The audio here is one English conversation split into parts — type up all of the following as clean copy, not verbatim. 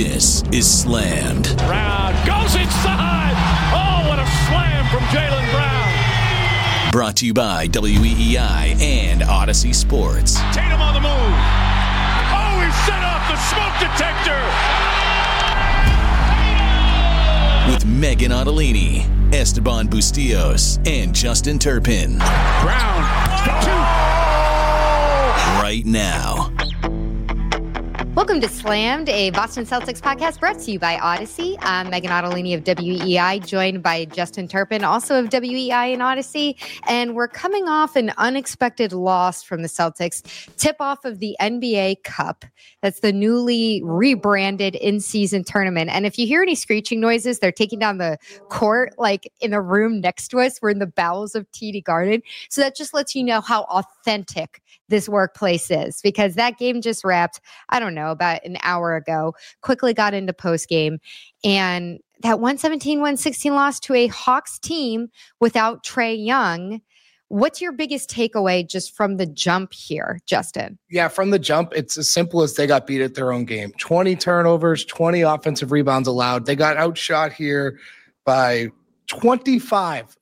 This is Slammed. Brown goes inside. Oh, what a slam from Jaylen Brown. Brought to you by WEEI and Odyssey Sports. Tatum on the move. Oh, he set off the smoke detector. With Megan Ottolini, Esteban Bustillos, and Justin Turpin. Brown. Right now. Welcome to Slammed, a Boston Celtics podcast brought to you by Odyssey. I'm Megan Ottolini of WEEI, joined by Justin Turpin, also of WEEI and Odyssey. And we're coming off an unexpected loss from the Celtics, tip-off of the NBA Cup. That's the newly rebranded in-season tournament. And if you hear any screeching noises, they're taking down the court, like in a room next to us. We're in the bowels of TD Garden. So that just lets you know how authentic this workplace is, because that game just wrapped, I don't know, about an hour ago, quickly got into postgame, and that 117-116 loss to a Hawks team without Trae Young. What's your biggest takeaway just from the jump here, Justin? Yeah, from the jump, it's as simple as they got beat at their own game. 20 turnovers, 20 offensive rebounds allowed. They got outshot here by 25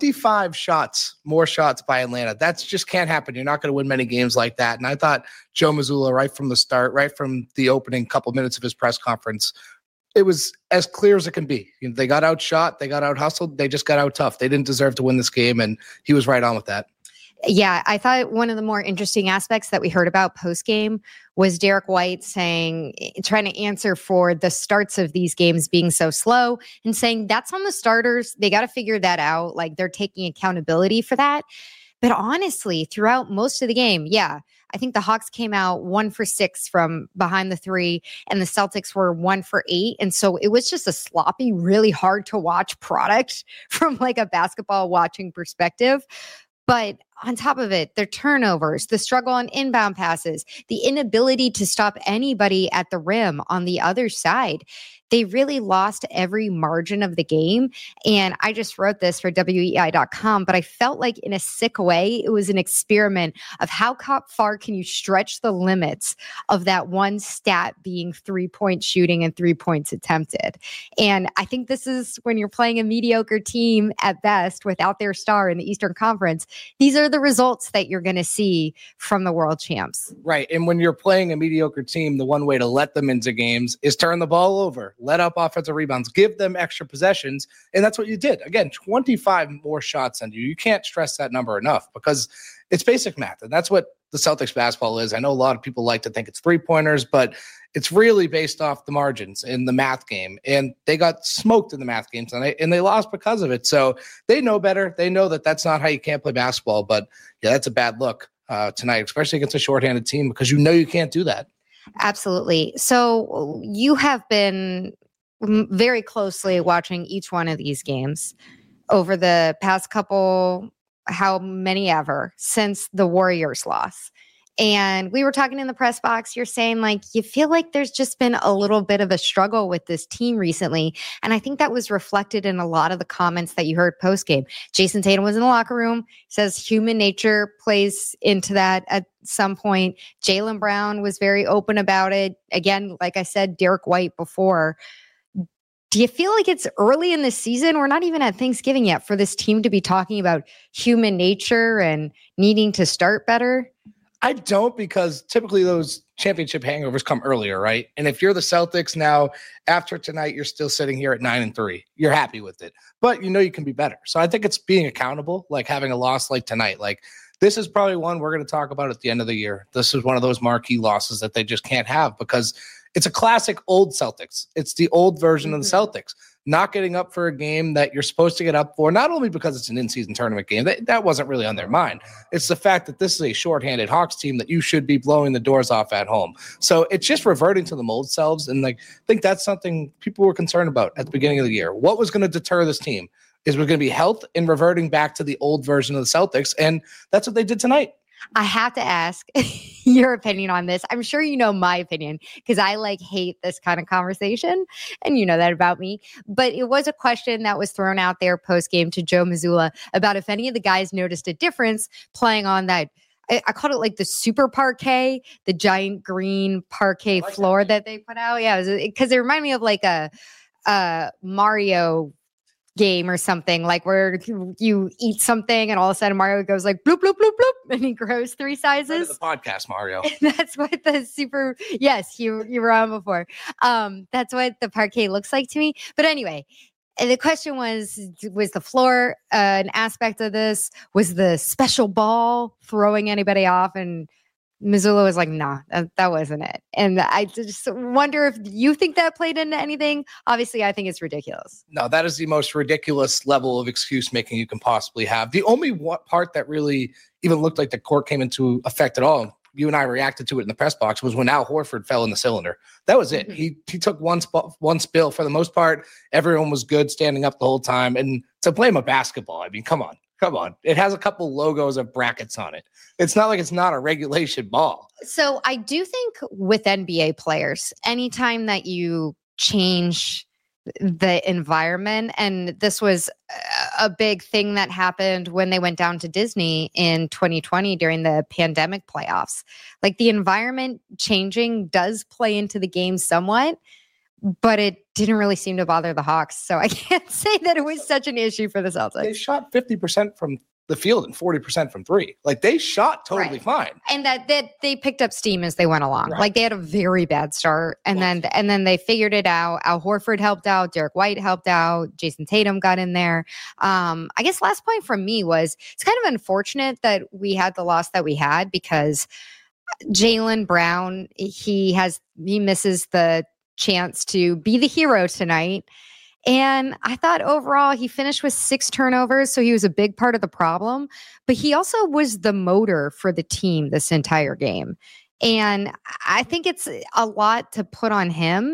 shots, more shots by Atlanta. That's just can't happen. You're not going to win many games like that. And I thought Joe Mazzulla, right from the start, right from the opening couple minutes of his press conference, it was as clear as it can be. You know, they got outshot, they got out hustled, they just got out tough. They didn't deserve to win this game, and he was right on with that. Yeah, I thought one of the more interesting aspects that we heard about post-game was Derek White trying to answer for the starts of these games being so slow and saying that's on the starters. They got to figure that out. Like, they're taking accountability for that. But honestly, throughout most of the game, yeah, I think the Hawks came out 1 for 6 from behind the three, and the Celtics were 1 for 8. And so it was just a sloppy, really hard to watch product from like a basketball watching perspective. But on top of it, their turnovers, the struggle on inbound passes, the inability to stop anybody at the rim on the other side. They really lost every margin of the game. And I just wrote this for WEI.com, but I felt like in a sick way, it was an experiment of how far can you stretch the limits of that one stat being 3-point shooting and 3 points attempted. And I think this is when you're playing a mediocre team at best without their star in the Eastern Conference. These are the results that you're going to see from the world champs. Right. And when you're playing a mediocre team, the one way to let them into games is turn the ball over. Let up offensive rebounds, give them extra possessions. And that's what you did. Again, 25 more shots than you. You can't stress that number enough because it's basic math. And that's what the Celtics basketball is. I know a lot of people like to think it's 3-pointers, but it's really based off the margins in the math game. And they got smoked in the math game tonight, and they lost because of it. So they know better. They know that that's not how you can't play basketball. But yeah, that's a bad look tonight, especially against a shorthanded team, because you know you can't do that. Absolutely. So you have been very closely watching each one of these games over the past couple, how many ever, since the Warriors loss. And we were talking in the press box, you're saying like, you feel like there's just been a little bit of a struggle with this team recently. And I think that was reflected in a lot of the comments that you heard post-game. Jason Tatum was in the locker room, says human nature plays into that at some point. Jaylen Brown was very open about it. Again, like I said, Derek White before. Do you feel like it's early in the season? We're not even at Thanksgiving yet for this team to be talking about human nature and needing to start better? I don't, because typically those championship hangovers come earlier, right? And if you're the Celtics now, after tonight, you're still sitting here at 9-3. You're happy with it, but you know you can be better. So I think it's being accountable, like having a loss like tonight. Like, this is probably one we're going to talk about at the end of the year. This is one of those marquee losses that they just can't have, because it's a classic old Celtics. It's the old version of the Celtics. Not getting up for a game that you're supposed to get up for, not only because it's an in-season tournament game, that wasn't really on their mind. It's the fact that this is a shorthanded Hawks team that you should be blowing the doors off at home. So it's just reverting to the old selves. And like, I think that's something people were concerned about at the beginning of the year. What was going to deter this team is we're going to be health and reverting back to the old version of the Celtics. And that's what they did tonight. I have to ask your opinion on this. I'm sure you know my opinion, because I hate this kind of conversation, and you know that about me. But it was a question that was thrown out there post-game to Joe Mazzulla about if any of the guys noticed a difference playing on that I called it like the super parquet, the giant green parquet floor that they put out. Yeah, because it reminded me of like a Mario game or something, like where you eat something and all of a sudden Mario goes like bloop bloop bloop bloop and he grows 3 sizes. The podcast Mario. That's what the super you were on before. That's what the parquet looks like to me. But anyway, the question was the floor an aspect of this? Was the special ball throwing anybody off? And Mazzulla was like, nah, that wasn't it. And I just wonder if you think that played into anything. Obviously, I think it's ridiculous. No, that is the most ridiculous level of excuse making you can possibly have. The only part that really even looked like the court came into effect at all, you and I reacted to it in the press box, was when Al Horford fell in the cylinder. That was it. He took one spill. For the most part, everyone was good standing up the whole time. And to blame a basketball, I mean, come on. It has a couple logos of brackets on it. It's not like it's not a regulation ball. So I do think with NBA players, anytime that you change the environment, and this was a big thing that happened when they went down to Disney in 2020 during the pandemic playoffs, like the environment changing does play into the game somewhat, but it didn't really seem to bother the Hawks. So I can't say that it was such an issue for the Celtics. They shot 50% from the field and 40% from 3. Like they shot totally fine. And that they picked up steam as they went along. Right. Like they had a very bad start and then they figured it out. Al Horford helped out, Derek White helped out, Jason Tatum got in there. I guess last point from me was it's kind of unfortunate that we had the loss that we had because Jaylen Brown, he misses the chance to be the hero tonight. And I thought overall he finished with 6 turnovers, so he was a big part of the problem, but he also was the motor for the team this entire game. And I think it's a lot to put on him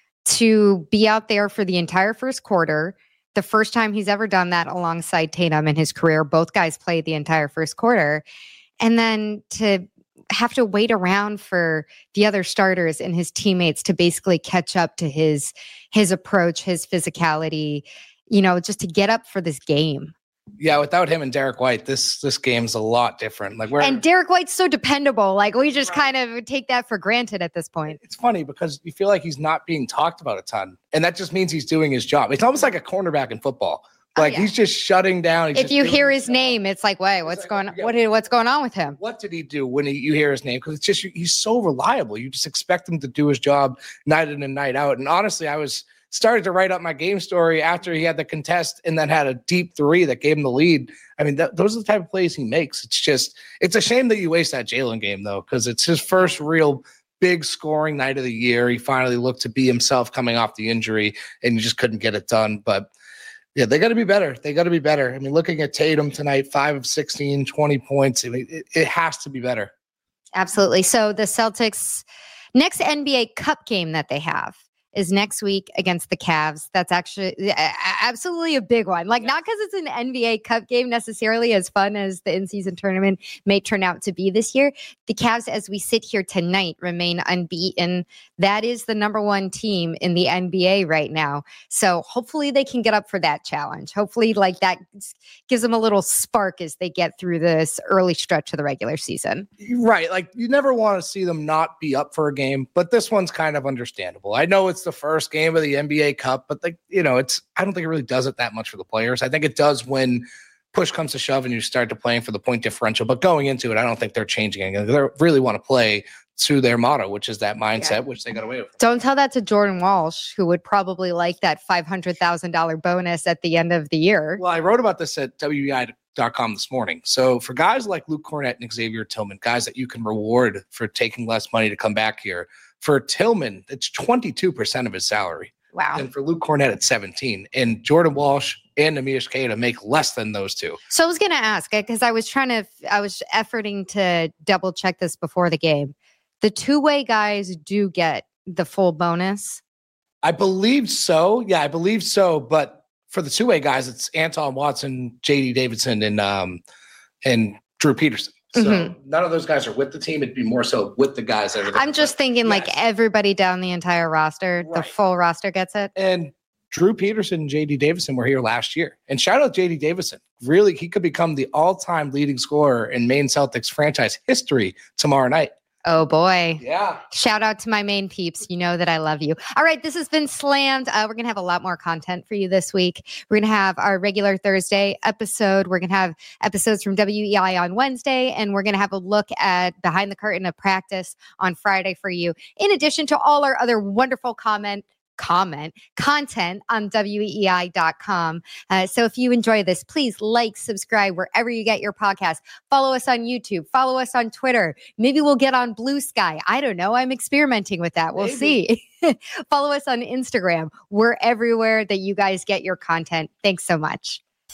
to be out there for the entire first quarter, the first time he's ever done that alongside Tatum in his career. Both guys played the entire first quarter. And then to have to wait around for the other starters and his teammates to basically catch up to his approach, his physicality, just to get up for this game. Yeah, without him and Derek White, this game's a lot different. And Derek White's so dependable. Like we just kind of take that for granted at this point. It's funny because you feel like he's not being talked about a ton, and that just means he's doing his job. It's almost like a cornerback in football. He's just shutting down. If you hear his name, it's like, wait, what's going on? What's going on with him? What did he do when you hear his name? Because it's just he's so reliable. You just expect him to do his job night in and night out. And honestly, I was started to write up my game story after he had the contest and then had a deep 3 that gave him the lead. I mean, those are the type of plays he makes. It's a shame that you waste that Jaylen game though, because it's his first real big scoring night of the year. He finally looked to be himself coming off the injury, and you just couldn't get it done. But yeah, they got to be better. I mean, looking at Tatum tonight, 5 of 16, 20 points. I mean, it has to be better. Absolutely. So the Celtics' next NBA Cup game that they have is next week against the Cavs. That's actually absolutely a big one. Not because it's an NBA Cup game necessarily, as fun as the in-season tournament may turn out to be this year. The Cavs, as we sit here tonight, remain unbeaten. That is the number 1 team in the NBA right now. So hopefully they can get up for that challenge. Hopefully that gives them a little spark as they get through this early stretch of the regular season. Right. You never want to see them not be up for a game, but this one's kind of understandable. I know it's the first game of the NBA Cup, but I don't think it really does it that much for the players. I think it does when push comes to shove and you start to playing for the point differential, but going into it, I don't think they're changing anything. They really want to play to their motto, which is that mindset, which they got away with. Don't tell that to Jordan Walsh, who would probably like that $500,000 bonus at the end of the year. Well, I wrote about this at WEEI.com this morning. So for guys like Luke Cornett and Xavier Tillman, guys that you can reward for taking less money to come back here, for Tillman, it's 22% of his salary. Wow. And for Luke Cornett, it's 17. And Jordan Walsh and Neemias Queta make less than those two. So I was going to ask, because I was efforting to double check this before the game. The two-way guys do get the full bonus? I believe so. Yeah, I believe so. But for the two-way guys, it's Anton Watson, J.D. Davidson, and Drew Peterson. So none of those guys are with the team. It'd be more so with the guys that are there. I'm just thinking everybody down the entire roster, the full roster gets it. And Drew Peterson and JD Davison were here last year. And shout out JD Davison. Really, he could become the all-time leading scorer in Maine Celtics franchise history tomorrow night. Oh, boy. Yeah. Shout out to my Maine peeps. You know that I love you. All right. This has been Slammed. We're going to have a lot more content for you this week. We're going to have our regular Thursday episode. We're going to have episodes from WEI on Wednesday, and we're going to have a look at behind the curtain of practice on Friday for you, in addition to all our other wonderful content on weei.com. So if you enjoy this, please like, subscribe wherever you get your podcast. Follow us on YouTube. Follow us on Twitter. Maybe we'll get on Blue Sky. I don't know. I'm experimenting with that. We'll see. Follow us on Instagram. We're everywhere that you guys get your content. Thanks so much.